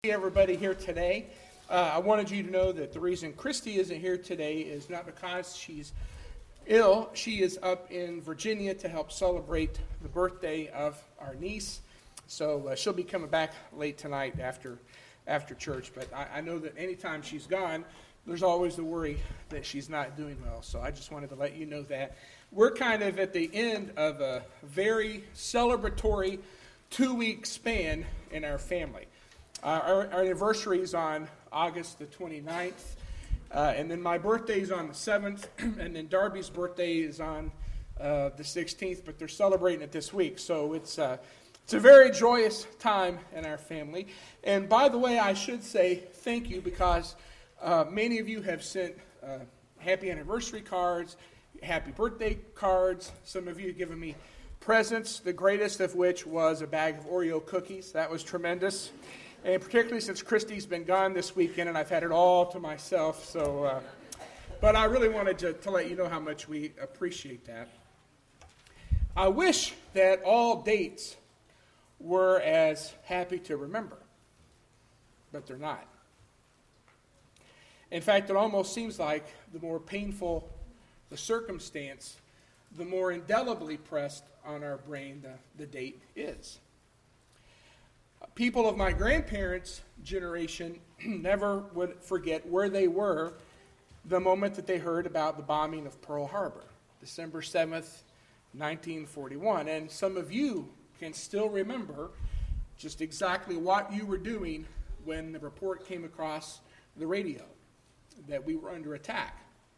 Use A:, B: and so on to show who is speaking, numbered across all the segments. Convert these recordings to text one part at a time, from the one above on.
A: Everybody here today. I wanted you to know that the reason Christy isn't here today is not because she's ill. She is up in Virginia to help celebrate the birthday of our niece. So she'll be coming back late tonight after church. But I know that anytime she's gone, there's always the worry that she's not doing well. So I just wanted to let you know that. We're kind of at the end of a very celebratory 2-week span in our family. Our anniversary is on August the 29th, and then my birthday is on the 7th, and then Darby's birthday is on the 16th, but they're celebrating it this week. So it's a very joyous time in our family. And by the way, I should say thank you because many of you have sent happy anniversary cards, happy birthday cards. Some of you have given me presents, the greatest of which was a bag of Oreo cookies. That was tremendous. And particularly since Christy's been gone this weekend and I've had it all to myself. So, but I really wanted to let you know how much we appreciate that. I wish that all dates were as happy to remember, but they're not. In fact, it almost seems like the more painful the circumstance, the more indelibly pressed on our brain the date is. People of my grandparents' generation never would forget where they were the moment that they heard about the bombing of Pearl Harbor, December 7th, 1941. And some of you can still remember just exactly what you were doing when the report came across the radio that we were under attack.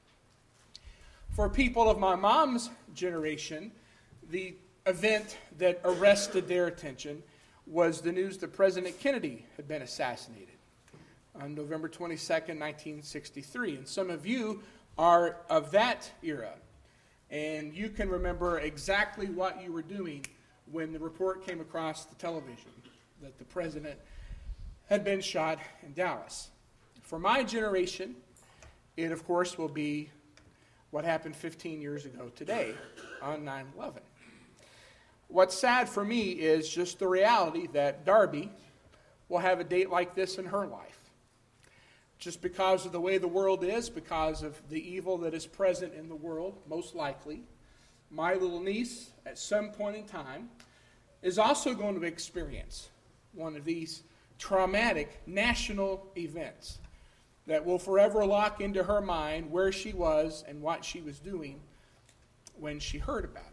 A: For people of my mom's generation, the event that arrested their attention was the news that President Kennedy had been assassinated on November 22nd, 1963. And some of you are of that era, and you can remember exactly what you were doing when the report came across the television that the president had been shot in Dallas. For my generation, it of course will be what happened 15 years ago today on 9/11. What's sad for me is just the reality that Darby will have a date like this in her life. Just because of the way the world is, because of the evil that is present in the world, most likely, my little niece, at some point in time, is also going to experience one of these traumatic national events that will forever lock into her mind where she was and what she was doing when she heard about it.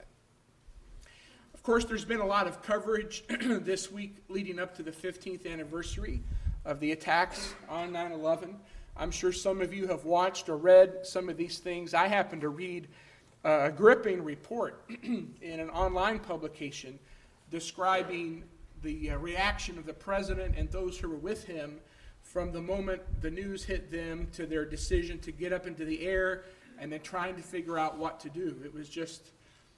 A: Of course, there's been a lot of coverage this week leading up to the 15th anniversary of the attacks on 9/11. I'm sure some of you have watched or read some of these things. I happened to read a gripping report in an online publication describing the reaction of the president and those who were with him from the moment the news hit them to their decision to get up into the air and then trying to figure out what to do. It was just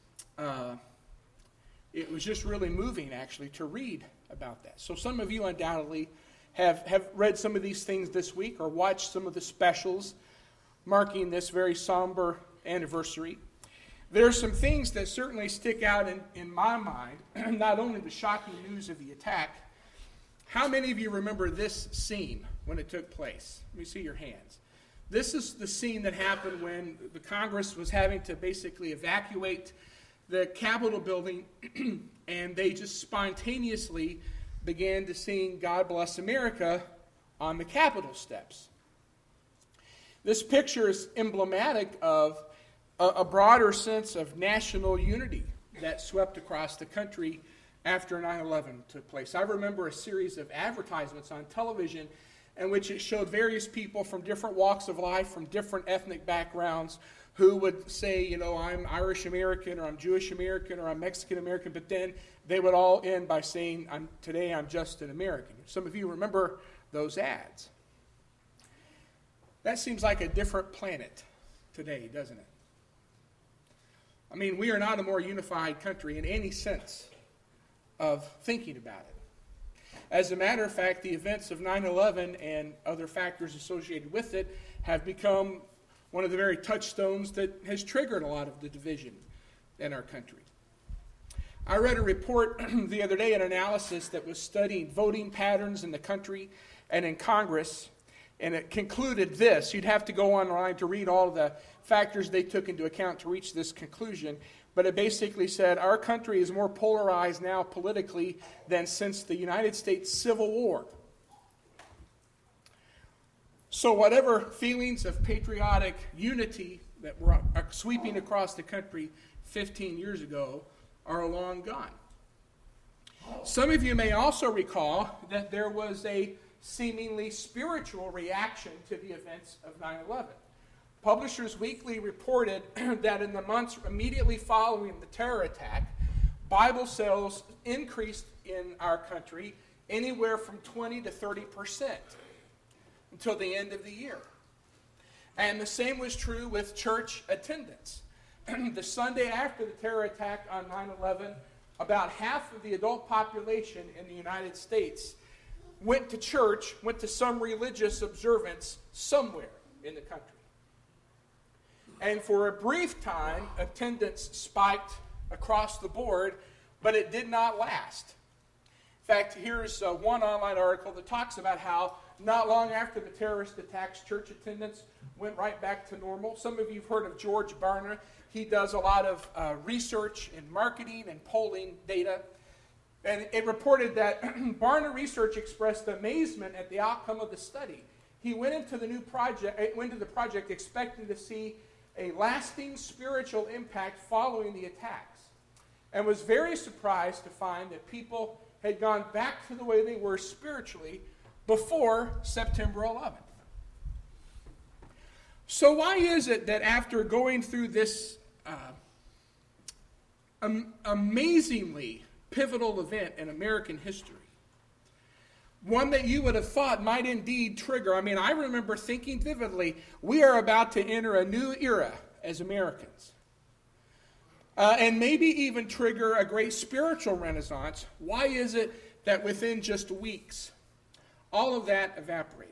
A: really moving, actually, to read about that. So some of you undoubtedly have read some of these things this week or watched some of the specials marking this very somber anniversary. There are some things that certainly stick out in my mind, not only the shocking news of the attack. How many of you remember this scene when it took place? Let me see your hands. This is the scene that happened when the Congress was having to basically evacuate the Capitol building, and they just spontaneously began to sing "God Bless America" on the Capitol steps. This picture is emblematic of a broader sense of national unity that swept across the country after 9/11 took place. I remember a series of advertisements on television in which it showed various people from different walks of life, from different ethnic backgrounds, who would say, you know, I'm Irish American, or I'm Jewish American, or I'm Mexican American, but then they would all end by saying, today I'm just an American. Some of you remember those ads. That seems like a different planet today, doesn't it? I mean, we are not a more unified country in any sense of thinking about it. As a matter of fact, the events of 9/11 and other factors associated with it have become one of the very touchstones that has triggered a lot of the division in our country. I read a report the other day, an analysis that was studying voting patterns in the country and in Congress. And it concluded this. You'd have to go online to read all the factors they took into account to reach this conclusion. But it basically said, our country is more polarized now politically than since the United States Civil War. So whatever feelings of patriotic unity that were sweeping across the country 15 years ago are long gone. Some of you may also recall that there was a seemingly spiritual reaction to the events of 9/11. Publishers Weekly reported that in the months immediately following the terror attack, Bible sales increased in our country anywhere from 20 to 30% until the end of the year. And the same was true with church attendance. The Sunday after the terror attack on 9/11, about half of the adult population in the United States went to church, went to some religious observance somewhere in the country. And for a brief time, attendance spiked across the board, but it did not last. In fact, here's one online article that talks about how not long after the terrorist attacks, church attendance went right back to normal. Some of you have heard of George Barna. He does a lot of research in marketing and polling data. And it reported that Barna Research expressed amazement at the outcome of the study. He went into the project expecting to see a lasting spiritual impact following the attacks, and was very surprised to find that people had gone back to the way they were spiritually before September 11th. So why is it that after going through this amazingly pivotal event in American history, one that you would have thought might indeed trigger, I remember thinking vividly, we are about to enter a new era as Americans. And maybe even trigger a great spiritual renaissance. Why is it that within just weeks, all of that evaporated?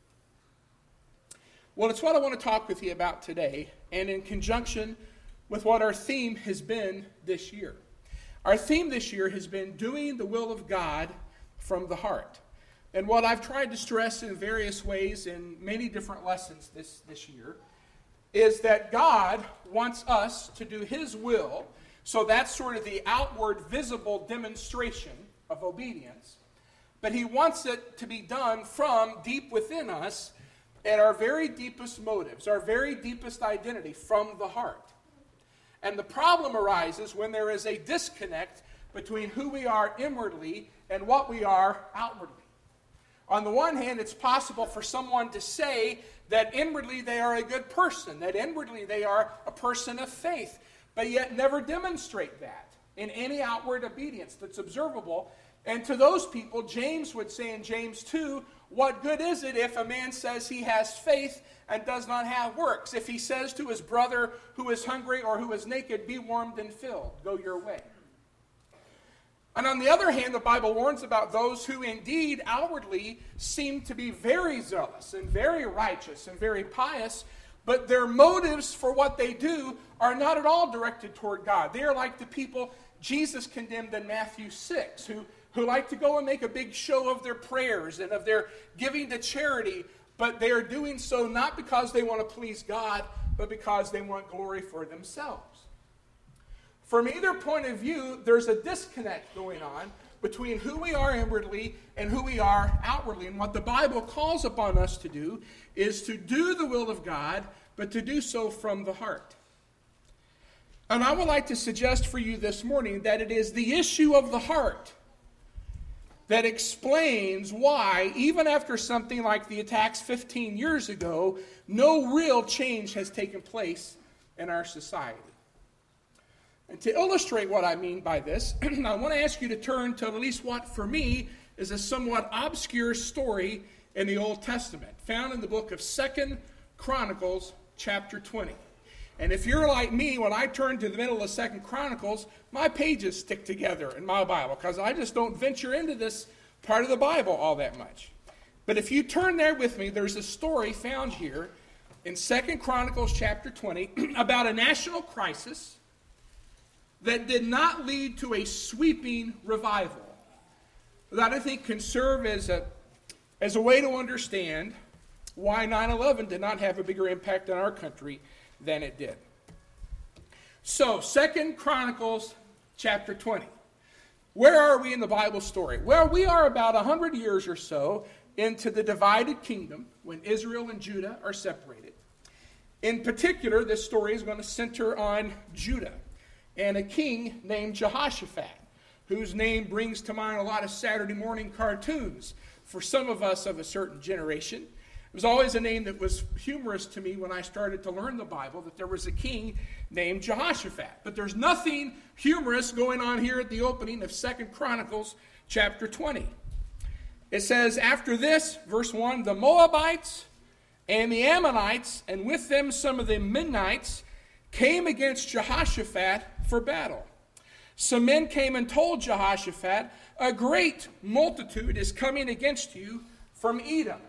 A: Well, it's what I want to talk with you about today, and in conjunction with what our theme has been this year. Our theme this year has been doing the will of God from the heart. And what I've tried to stress in various ways in many different lessons this year is that God wants us to do His will. So that's sort of the outward visible demonstration of obedience. But He wants it to be done from deep within us at our very deepest motives, our very deepest identity, from the heart. And the problem arises when there is a disconnect between who we are inwardly and what we are outwardly. On the one hand, it's possible for someone to say that inwardly they are a good person, that inwardly they are a person of faith, but yet never demonstrate that in any outward obedience that's observable. And to those people, James would say in James 2, what good is it if a man says he has faith and does not have works? If he says to his brother who is hungry or who is naked, be warmed and filled, go your way. And on the other hand, the Bible warns about those who indeed outwardly seem to be very zealous and very righteous and very pious, but their motives for what they do are not at all directed toward God. They are like the people Jesus condemned in Matthew 6, who like to go and make a big show of their prayers and of their giving to charity, but they are doing so not because they want to please God, but because they want glory for themselves. From either point of view, there's a disconnect going on between who we are inwardly and who we are outwardly. And what the Bible calls upon us to do is to do the will of God, but to do so from the heart. And I would like to suggest for you this morning that it is the issue of the heart that explains why, even after something like the attacks 15 years ago, no real change has taken place in our society. And to illustrate what I mean by this, I want to ask you to turn to at least what, for me, is a somewhat obscure story in the Old Testament, found in the book of 2 Chronicles, chapter 20. And if you're like me, when I turn to the middle of 2 Chronicles, my pages stick together in my Bible, because I just don't venture into this part of the Bible all that much. But if you turn there with me, there's a story found here in 2 Chronicles, chapter 20, about a national crisis that did not lead to a sweeping revival. That I think can serve as as a way to understand why 9/11 did not have a bigger impact on our country than it did. So, 2 Chronicles chapter 20. Where are we in the Bible story? Well, we are about 100 years or so into the divided kingdom when Israel and Judah are separated. In particular, this story is going to center on Judah and a king named Jehoshaphat, whose name brings to mind a lot of Saturday morning cartoons for some of us of a certain generation. It was always a name that was humorous to me when I started to learn the Bible, that there was a king named Jehoshaphat. But there's nothing humorous going on here at the opening of 2 Chronicles chapter 20. It says, after this, verse 1, the Moabites and the Ammonites, and with them some of the Mennonites, came against Jehoshaphat for battle. Some men came and told Jehoshaphat, a great multitude is coming against you from Edom.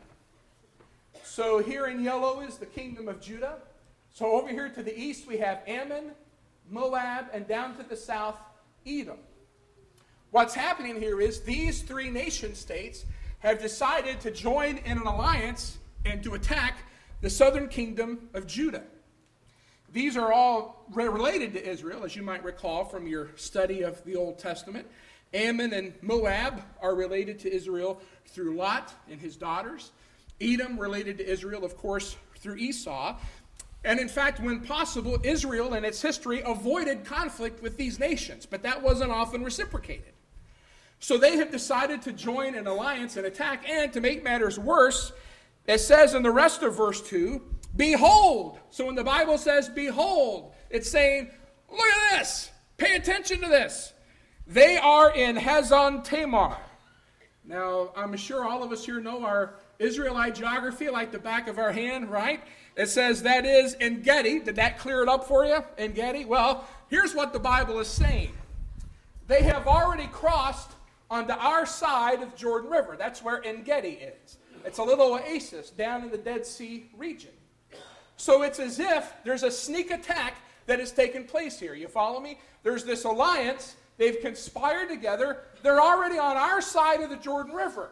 A: So here in yellow is the kingdom of Judah. So over here to the east we have Ammon, Moab, and down to the south, Edom. What's happening here is these three nation states have decided to join in an alliance and to attack the southern kingdom of Judah. These are all related to Israel, as you might recall from your study of the Old Testament. Ammon and Moab are related to Israel through Lot and his daughters. Edom related to Israel, of course, through Esau. And in fact, when possible, Israel in its history avoided conflict with these nations, but that wasn't often reciprocated. So they have decided to join an alliance and attack, and to make matters worse, it says in the rest of verse 2, behold. So when the Bible says behold, it's saying, look at this. Pay attention to this. They are in Hazon Tamar. Now, I'm sure all of us here know our Israelite geography like the back of our hand, right? It says that is En Gedi. Did that clear it up for you? En Gedi? Well, here's what the Bible is saying. They have already crossed onto our side of the Jordan River. That's where En Gedi is. It's a little oasis down in the Dead Sea region. So it's as if there's a sneak attack that has taken place here. You follow me? There's this alliance. They've conspired together. They're already on our side of the Jordan River.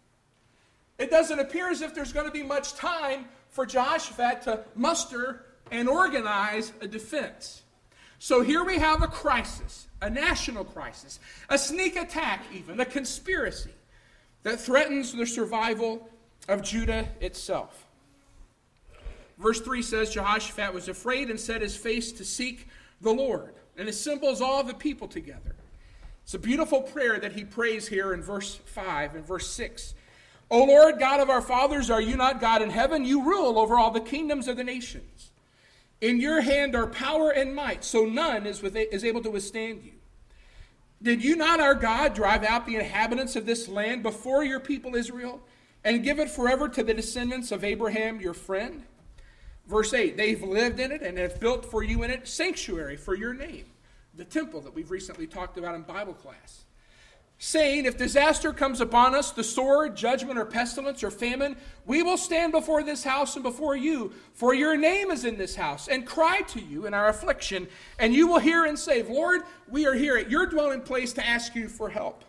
A: It doesn't appear as if there's going to be much time for Jehoshaphat to muster and organize a defense. So here we have a crisis, a national crisis, a sneak attack even, a conspiracy that threatens the survival of Judah itself. Verse 3 says, Jehoshaphat was afraid and set his face to seek the Lord, and assembles all the people together. It's a beautiful prayer that he prays here in verse 5 and verse 6. O Lord, God of our fathers, are you not God in heaven? You rule over all the kingdoms of the nations. In your hand are power and might, so none is able to withstand you. Did you not, our God, drive out the inhabitants of this land before your people Israel, and give it forever to the descendants of Abraham, your friend? Verse 8, they've lived in it and have built for you in it sanctuary for your name, the temple that we've recently talked about in Bible class. Saying, if disaster comes upon us, the sword, judgment, or pestilence, or famine, we will stand before this house and before you, for your name is in this house, and cry to you in our affliction, and you will hear and say, Lord, we are here at your dwelling place to ask you for help.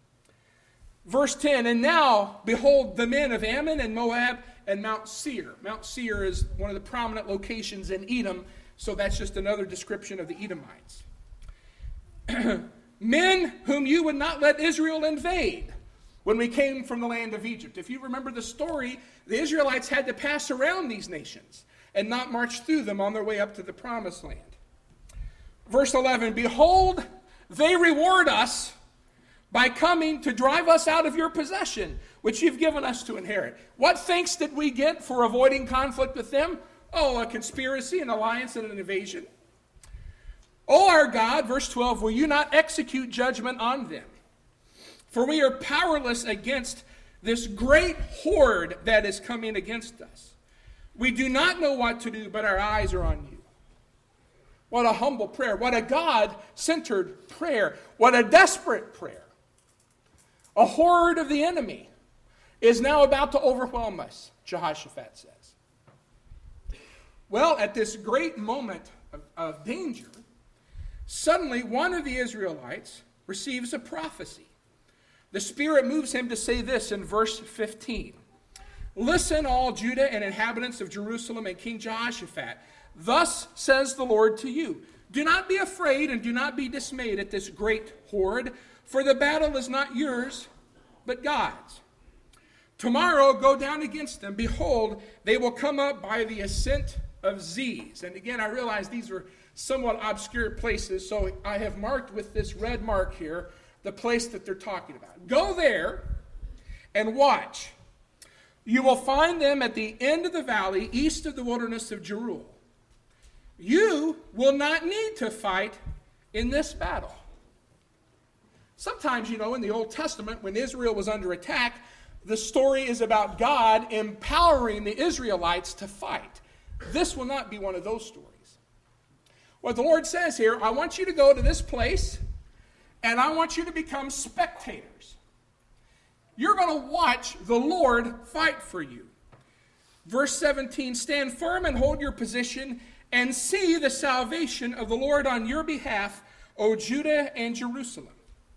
A: Verse 10, and now, behold, the men of Ammon and Moab and Mount Seir. Mount Seir is one of the prominent locations in Edom, so that's just another description of the Edomites. Men whom you would not let Israel invade when we came from the land of Egypt. If you remember the story, the Israelites had to pass around these nations and not march through them on their way up to the promised land. Verse 11, behold, they reward us by coming to drive us out of your possession, which you've given us to inherit. What thanks did we get for avoiding conflict with them? Oh, a conspiracy, an alliance, and an invasion. O our God, verse 12, will you not execute judgment on them? For we are powerless against this great horde that is coming against us. We do not know what to do, but our eyes are on you. What a humble prayer. What a God-centered prayer. What a desperate prayer. A horde of the enemy is now about to overwhelm us, Jehoshaphat says. Well, at this great moment of danger, suddenly one of the Israelites receives a prophecy the Spirit moves him to say this in verse 15. Listen, all Judah and inhabitants of Jerusalem and King Jehoshaphat. Thus says the Lord to you, do not be afraid and do not be dismayed at this great horde, for the battle is not yours, but God's. Tomorrow go down against them. Behold, they will come up by the ascent of Ziz. And again, I realize these are somewhat obscure places, so I have marked with this red mark here the place that they're talking about. Go there and watch. You will find them at the end of the valley, east of the wilderness of Jeruel. You will not need to fight in this battle. Sometimes, in the Old Testament, when Israel was under attack, the story is about God empowering the Israelites to fight. This will not be one of those stories. What the Lord says here, I want you to go to this place, and I want you to become spectators. You're going to watch the Lord fight for you. Verse 17, stand firm and hold your position, and see the salvation of the Lord on your behalf, O Judah and Jerusalem.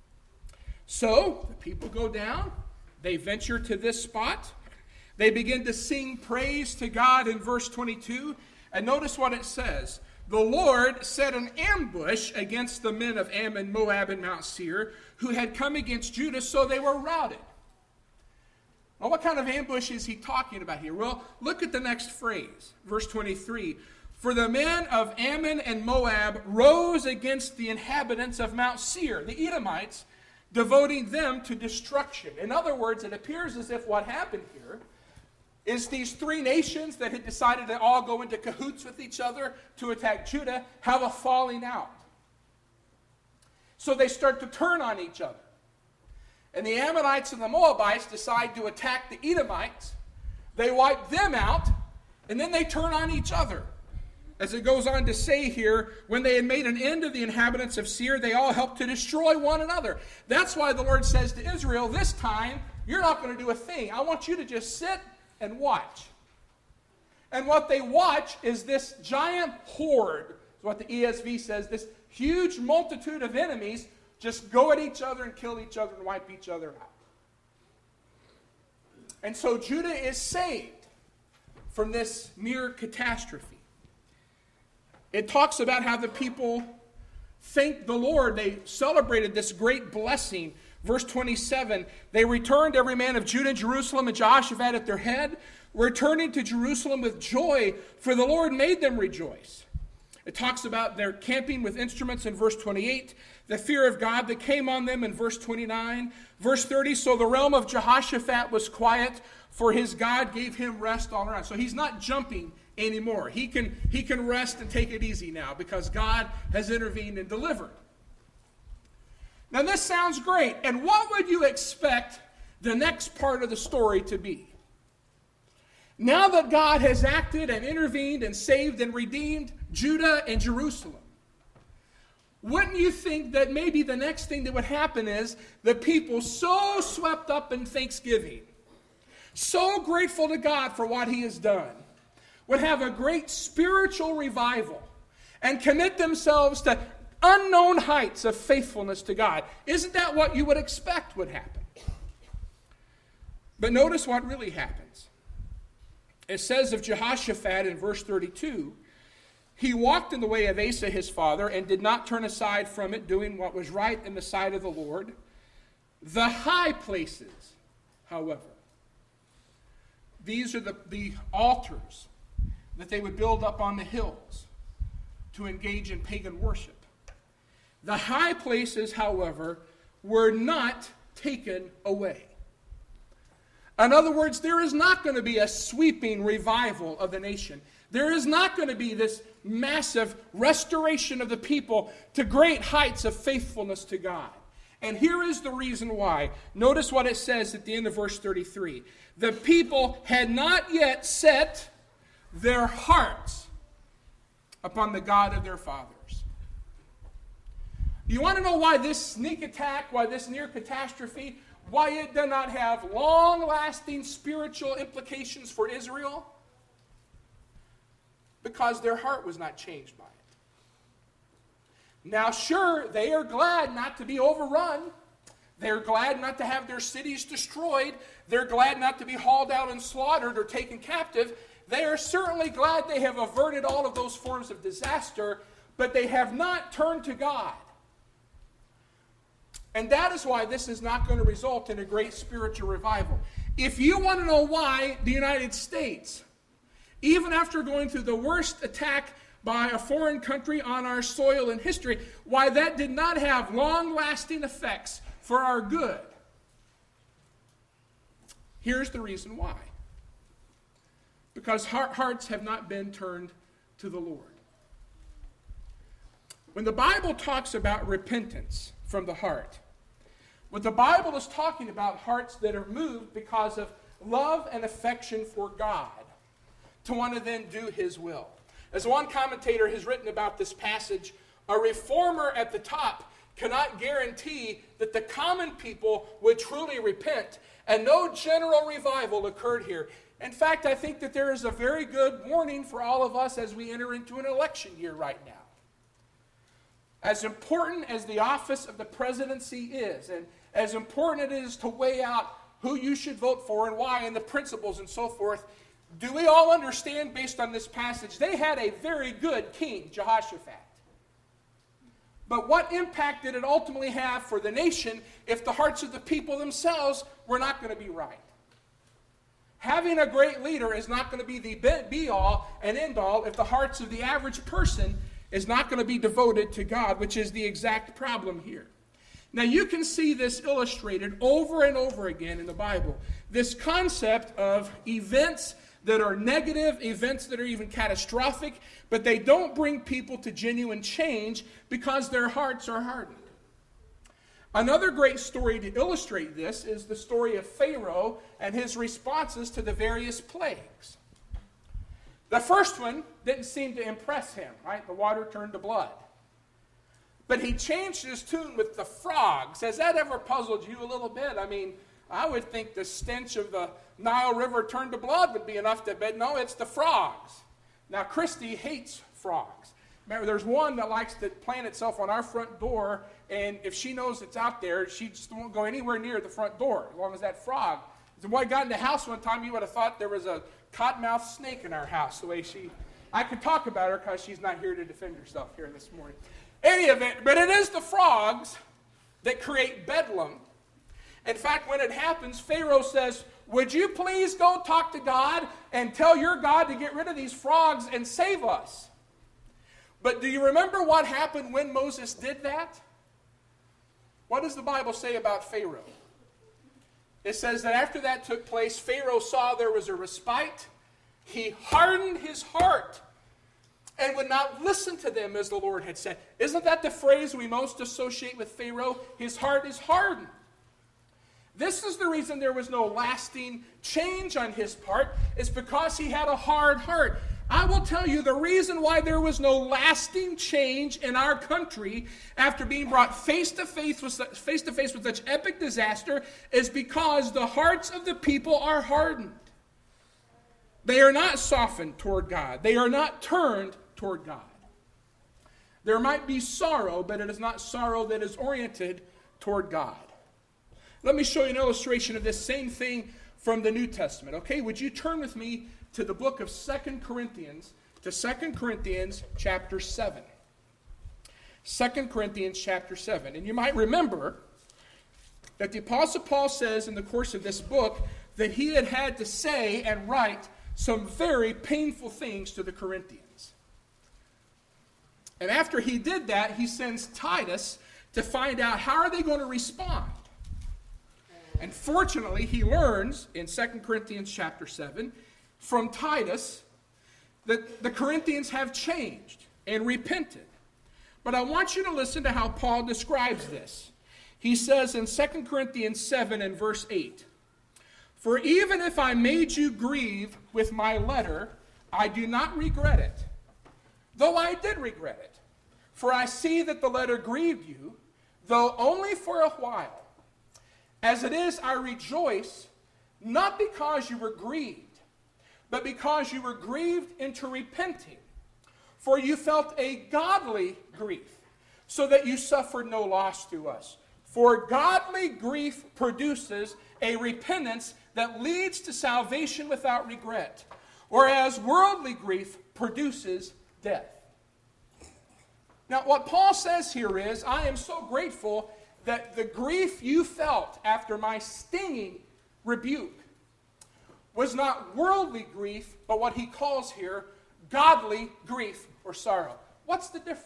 A: So, the people go down. They venture to this spot. They begin to sing praise to God in verse 22. And notice what it says. The Lord set an ambush against the men of Ammon, Moab, and Mount Seir, who had come against Judah, so they were routed. Well, what kind of ambush is he talking about here? Well, look at the next phrase, verse 23. For the men of Ammon and Moab rose against the inhabitants of Mount Seir, the Edomites, devoting them to destruction. In other words, it appears as if what happened here is these three nations that had decided to all go into cahoots with each other to attack Judah have a falling out. So they start to turn on each other. And the Ammonites and the Moabites decide to attack the Edomites. They wipe them out, and then they turn on each other. As it goes on to say here, when they had made an end of the inhabitants of Seir, they all helped to destroy one another. That's why the Lord says to Israel, this time, you're not going to do a thing. I want you to just sit and watch. And what they watch is this giant horde, is what the ESV says, this huge multitude of enemies just go at each other and kill each other and wipe each other out. And so Judah is saved from this near catastrophe. It talks about how the people thanked the Lord. They celebrated this great blessing. Verse 27, they returned, every man of Judah and Jerusalem, and Jehoshaphat at their head, returning to Jerusalem with joy, for the Lord made them rejoice. It talks about their camping with instruments in verse 28, the fear of God that came on them in verse 29. Verse 30, so the realm of Jehoshaphat was quiet, for his God gave him rest all around. So he's not jumping anymore. He can rest and take it easy now because God has intervened and delivered. Now this sounds great. And what would you expect the next part of the story to be? Now that God has acted and intervened and saved and redeemed Judah and Jerusalem, wouldn't you think that maybe the next thing that would happen is the people so swept up in thanksgiving, so grateful to God for what he has done, would have a great spiritual revival and commit themselves to unknown heights of faithfulness to God. Isn't that what you would expect would happen? But notice what really happens. It says of Jehoshaphat in verse 32, he walked in the way of Asa his father and did not turn aside from it, doing what was right in the sight of the Lord. The high places, however, these are the altars that they would build up on the hills to engage in pagan worship. The high places, however, were not taken away. In other words, there is not going to be a sweeping revival of the nation. There is not going to be this massive restoration of the people to great heights of faithfulness to God. And here is the reason why. Notice what it says at the end of verse 33. The people had not yet set their hearts upon the God of their fathers. You want to know why this sneak attack, why this near catastrophe, why it did not have long-lasting spiritual implications for Israel? Because their heart was not changed by it. Now, sure, they are glad not to be overrun. They're glad not to have their cities destroyed. They're glad not to be hauled out and slaughtered or taken captive. They are certainly glad they have averted all of those forms of disaster, but they have not turned to God. And that is why this is not going to result in a great spiritual revival. If you want to know why the United States, even after going through the worst attack by a foreign country on our soil in history, why that did not have long-lasting effects for our good, here's the reason why. Because hearts have not been turned to the Lord. When the Bible talks about repentance from the heart, what the Bible is talking about hearts that are moved because of love and affection for God, to want to then do His will. As one commentator has written about this passage, a reformer at the top cannot guarantee that the common people would truly repent, and no general revival occurred here. In fact, I think that there is a very good warning for all of us as we enter into an election year right now. As important as the office of the presidency is, and as important it is to weigh out who you should vote for and why, and the principles and so forth, do we all understand, based on this passage, they had a very good king, Jehoshaphat. But what impact did it ultimately have for the nation if the hearts of the people themselves were not going to be right? Having a great leader is not going to be the be-all and end-all if the hearts of the average person is not going to be devoted to God, which is the exact problem here. Now you can see this illustrated over and over again in the Bible. This concept of events that are negative, events that are even catastrophic, but they don't bring people to genuine change because their hearts are hardened. Another great story to illustrate this is the story of Pharaoh and his responses to the various plagues. The first one didn't seem to impress him, right? The water turned to blood. But he changed his tune with the frogs. Has that ever puzzled you a little bit? I mean, I would think the stench of the Nile River turned to blood would be enough to bet. No, it's the frogs. Now, Christy hates frogs. Remember, there's one that likes to plant itself on our front door, and if she knows it's out there, she just won't go anywhere near the front door, as long as that frog. The boy got in the house one time, you would have thought there was a cottonmouth snake in our house, the way I could talk about her because she's not here to defend herself here this morning. Any event, but it is the frogs that create bedlam. In fact, when it happens, Pharaoh says, would you please go talk to God and tell your God to get rid of these frogs and save us? But do you remember what happened when Moses did that? What does the Bible say about Pharaoh? It says that after that took place, Pharaoh saw there was a respite. He hardened his heart and would not listen to them as the Lord had said. Isn't that the phrase we most associate with Pharaoh? His heart is hardened. This is the reason there was no lasting change on his part. It's because he had a hard heart. I will tell you the reason why there was no lasting change in our country after being brought face to face with such epic disaster is because the hearts of the people are hardened. They are not softened toward God. They are not turned toward God. There might be sorrow, but it is not sorrow that is oriented toward God. Let me show you an illustration of this same thing from the New Testament. Okay, would you turn with me to the book of 2 Corinthians, to 2 Corinthians chapter 7. 2 Corinthians chapter 7. And you might remember that the Apostle Paul says in the course of this book that he had to say and write some very painful things to the Corinthians. And after he did that, he sends Titus to find out how are they going to respond. And fortunately, he learns in 2 Corinthians chapter 7 from Titus that the Corinthians have changed and repented. But I want you to listen to how Paul describes this. He says in 2 Corinthians 7 and verse 8, "For even if I made you grieve with my letter, I do not regret it, though I did regret it. For I see that the letter grieved you, though only for a while. As it is, I rejoice, not because you were grieved, but because you were grieved into repenting. For you felt a godly grief, so that you suffered no loss through us. For godly grief produces a repentance that leads to salvation without regret, whereas worldly grief produces death. Now, what Paul says here is, I am so grateful that the grief you felt after my stinging rebuke was not worldly grief, but what he calls here godly grief or sorrow. What's the difference?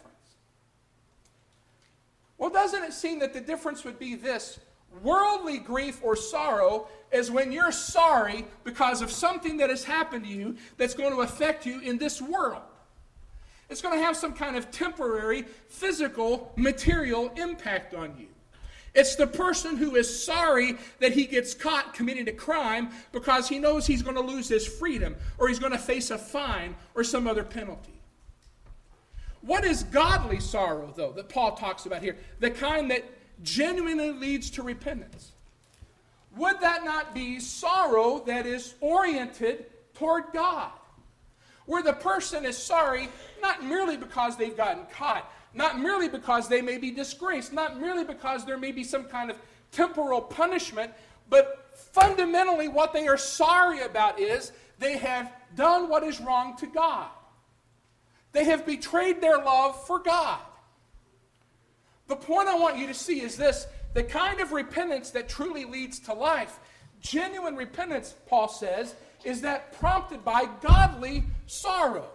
A: Well, doesn't it seem that the difference would be this? Worldly grief or sorrow is when you're sorry because of something that has happened to you that's going to affect you in this world. It's going to have some kind of temporary, physical, material impact on you. It's the person who is sorry that he gets caught committing a crime because he knows he's going to lose his freedom or he's going to face a fine or some other penalty. What is godly sorrow, though, that Paul talks about here? The kind that genuinely leads to repentance. Would that not be sorrow that is oriented toward God? Where the person is sorry not merely because they've gotten caught, not merely because they may be disgraced, not merely because there may be some kind of temporal punishment, but fundamentally what they are sorry about is they have done what is wrong to God. They have betrayed their love for God. The point I want you to see is this: the kind of repentance that truly leads to life, genuine repentance, Paul says, is that prompted by godly sorrow.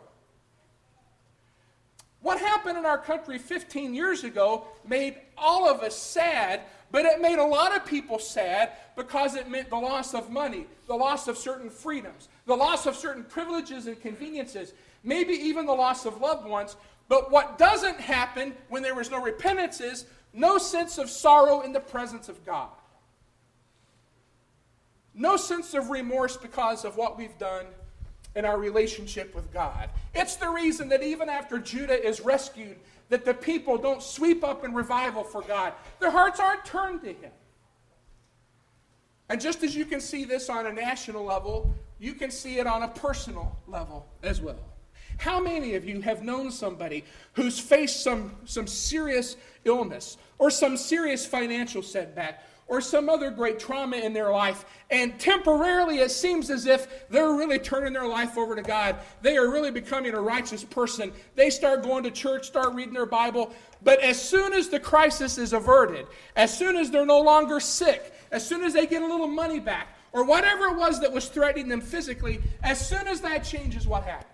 A: What happened in our country 15 years ago made all of us sad, but it made a lot of people sad because it meant the loss of money, the loss of certain freedoms, the loss of certain privileges and conveniences, maybe even the loss of loved ones. But what doesn't happen when there was no repentance is no sense of sorrow in the presence of God. No sense of remorse because of what we've done in our relationship with God. It's the reason that even after Judah is rescued, that the people don't sweep up in revival for God. Their hearts aren't turned to Him. And just as you can see this on a national level, you can see it on a personal level as well. How many of you have known somebody who's faced some serious illness or some serious financial setback or some other great trauma in their life, and temporarily it seems as if they're really turning their life over to God. They are really becoming a righteous person. They start going to church, start reading their Bible, but as soon as the crisis is averted, as soon as they're no longer sick, as soon as they get a little money back, or whatever it was that was threatening them physically, as soon as that changes, what happens?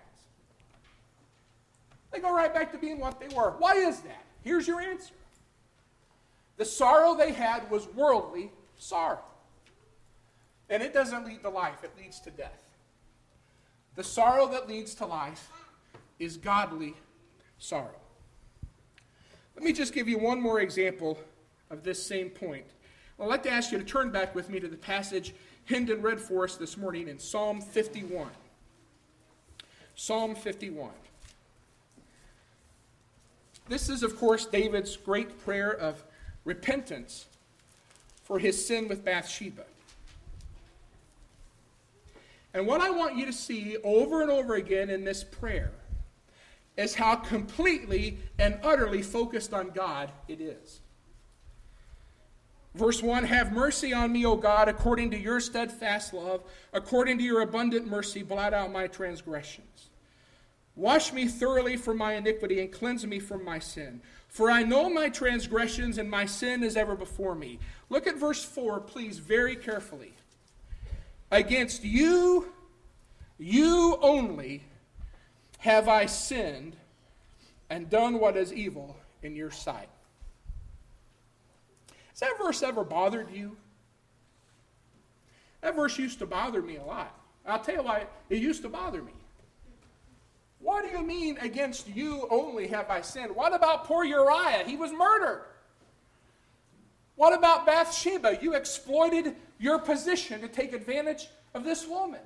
A: They go right back to being what they were. Why is that? Here's your answer. The sorrow they had was worldly sorrow. And it doesn't lead to life, it leads to death. The sorrow that leads to life is godly sorrow. Let me just give you one more example of this same point. Well, I'd like to ask you to turn back with me to the passage Hendon read for us this morning in Psalm 51. Psalm 51. This is, of course, David's great prayer of repentance for his sin with Bathsheba. And what I want you to see over and over again in this prayer is how completely and utterly focused on God it is. Verse 1, have mercy on me, O God, according to your steadfast love, according to your abundant mercy, blot out my transgressions. Wash me thoroughly from my iniquity and cleanse me from my sin. For I know my transgressions and my sin is ever before me. Look at verse 4, please, very carefully. Against you, you only, have I sinned and done what is evil in your sight. Has that verse ever bothered you? That verse used to bother me a lot. I'll tell you why it used to bother me. What do you mean, against you only have I sinned? What about poor Uriah? He was murdered. What about Bathsheba? You exploited your position to take advantage of this woman.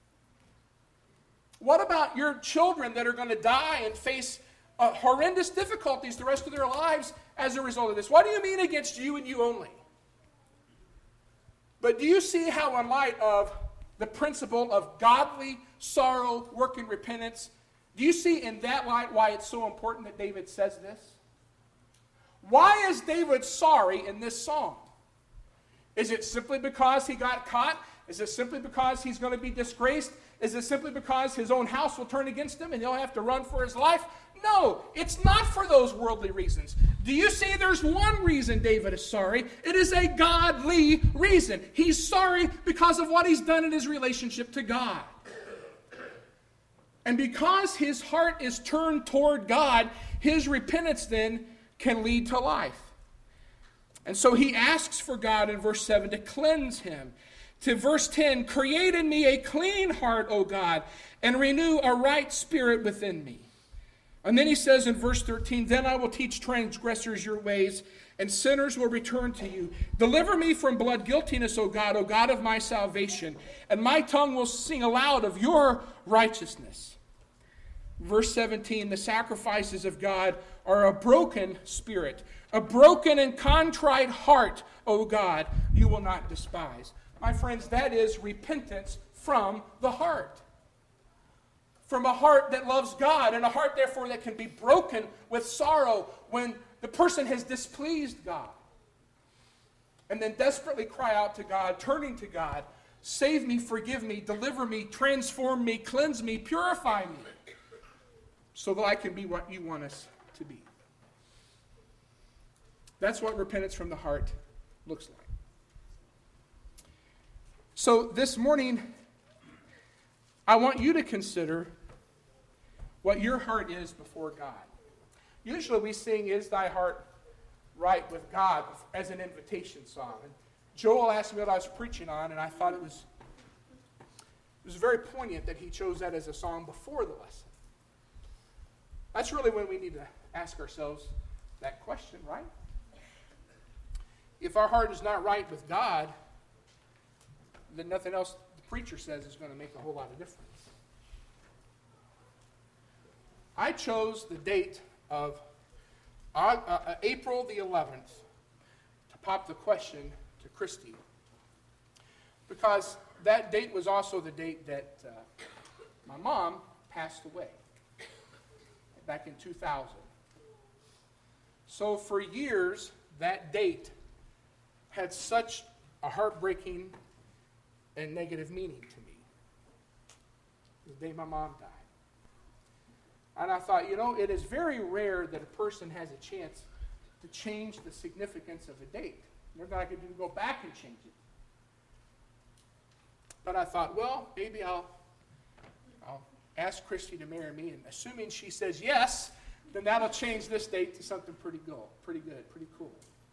A: What about your children that are going to die and face horrendous difficulties the rest of their lives as a result of this? What do you mean against you and you only? But do you see how, in light of the principle of godly sorrow, work in repentance, do you see in that light why it's so important that David says this? Why is David sorry in this song? Is it simply because he got caught? Is it simply because he's going to be disgraced? Is it simply because his own house will turn against him and he'll have to run for his life? No, it's not for those worldly reasons. Do you see there's one reason David is sorry? It is a godly reason. He's sorry because of what he's done in his relationship to God. And because his heart is turned toward God, his repentance then can lead to life. And so he asks for God in verse 7 to cleanse him. To verse 10, create in me a clean heart, O God, and renew a right spirit within me. And then he says in verse 13, then I will teach transgressors your ways, and sinners will return to you. Deliver me from blood guiltiness, O God of my salvation, and my tongue will sing aloud of your righteousness. Verse 17, the sacrifices of God are a broken spirit, a broken and contrite heart, O God, you will not despise. My friends, that is repentance from the heart. From a heart that loves God, and a heart, therefore, that can be broken with sorrow when the person has displeased God. And then desperately cry out to God, turning to God, save me, forgive me, deliver me, transform me, cleanse me, purify me, so that I can be what you want us to be. That's what repentance from the heart looks like. So this morning, I want you to consider what your heart is before God. Usually we sing, Is Thy Heart Right with God, as an invitation song. And Joel asked me what I was preaching on, and I thought it was very poignant that he chose that as a song before the lesson. That's really when we need to ask ourselves that question, right? If our heart is not right with God, then nothing else the preacher says is going to make a whole lot of difference. I chose the date of April the 11th to pop the question to Christy, because that date was also the date that my mom passed away back in 2000. So for years, that date had such a heartbreaking and negative meaning to me. The day my mom died. And I thought, it is very rare that a person has a chance to change the significance of a date. They're not going to go back and change it. But I thought, well, maybe I'll ask Christy to marry me, and assuming she says yes, then that'll change this date to something pretty good, pretty cool.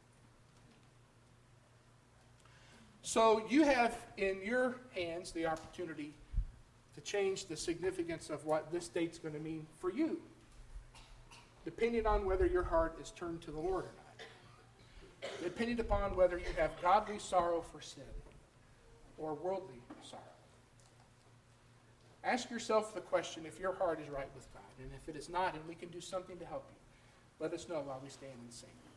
A: So you have in your hands the opportunity to change the significance of what this date's going to mean for you, depending on whether your heart is turned to the Lord or not, depending upon whether you have godly sorrow for sin or worldly sorrow. Ask yourself the question if your heart is right with God, and if it is not, and we can do something to help you, let us know while we stand and sing.